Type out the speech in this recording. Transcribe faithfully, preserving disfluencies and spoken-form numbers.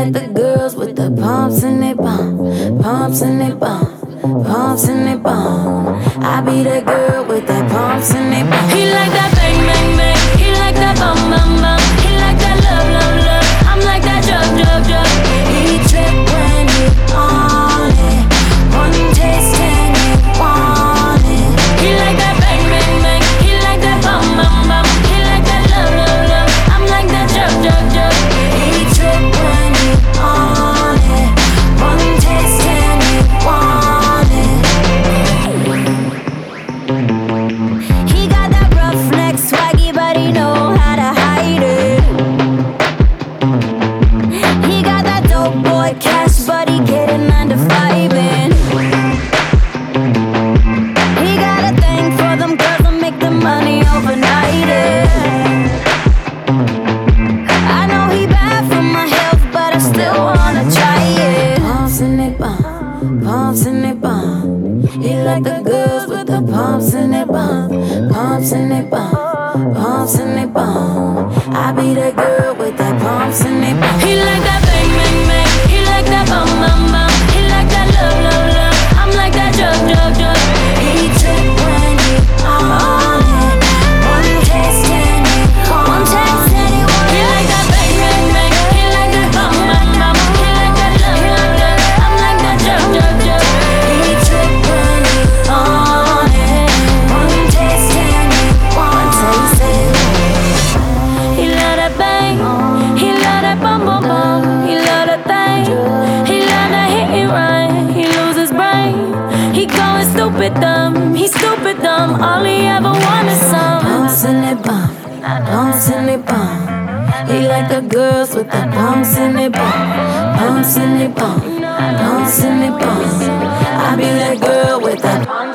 like the girls with the pumps in their bum, pumps in their bum, pumps in their bum. I be that girl with the pumps in their bum. He like that bang bang bang, he like that bum bum bum, he like that love love love. I'm like that jug jug jug. He trip when he on it, one taste and he want it. He like that bang bang bang, he like that bum bum bum, he like that love love love. I'm like that jug jug jug. He trip when he on it, one taste and he want it. He got that roughneck swaggy, but he know how to hide it. He got that dope boy cash, but he getting nine to five in. He got a thing for them girls that make the money overnight. I know he bad for my health, but I still wanna try it. Pumps in their bum, pumps in their bum. He like the girls with the pumps in their bum, pumps in their bum, pumps in their bum. I be that girl with the pumps in their bum. He like that bang bang bang, he like that bum bum bum, he like that love love love. I'm like that jug jug jug. He trip when he on it, one taste and he one taste and he want it. He like that bang bang bang, he like that bum bum bum, he like that love love love. I'm like that jug jug jug. He trip when he on it, one taste and he one taste and he want it. He love that bang, he love that bum bum bum, he love that thing, he love that hit and run. He lose his brain, he going stupid dumb, he stupid dumb. All he ever want is some pumps in their bum, pumps in their bum. He like the girls with the pumps in their bum, pumps in their bum, pumps in their bum. I be that girl with the pumps.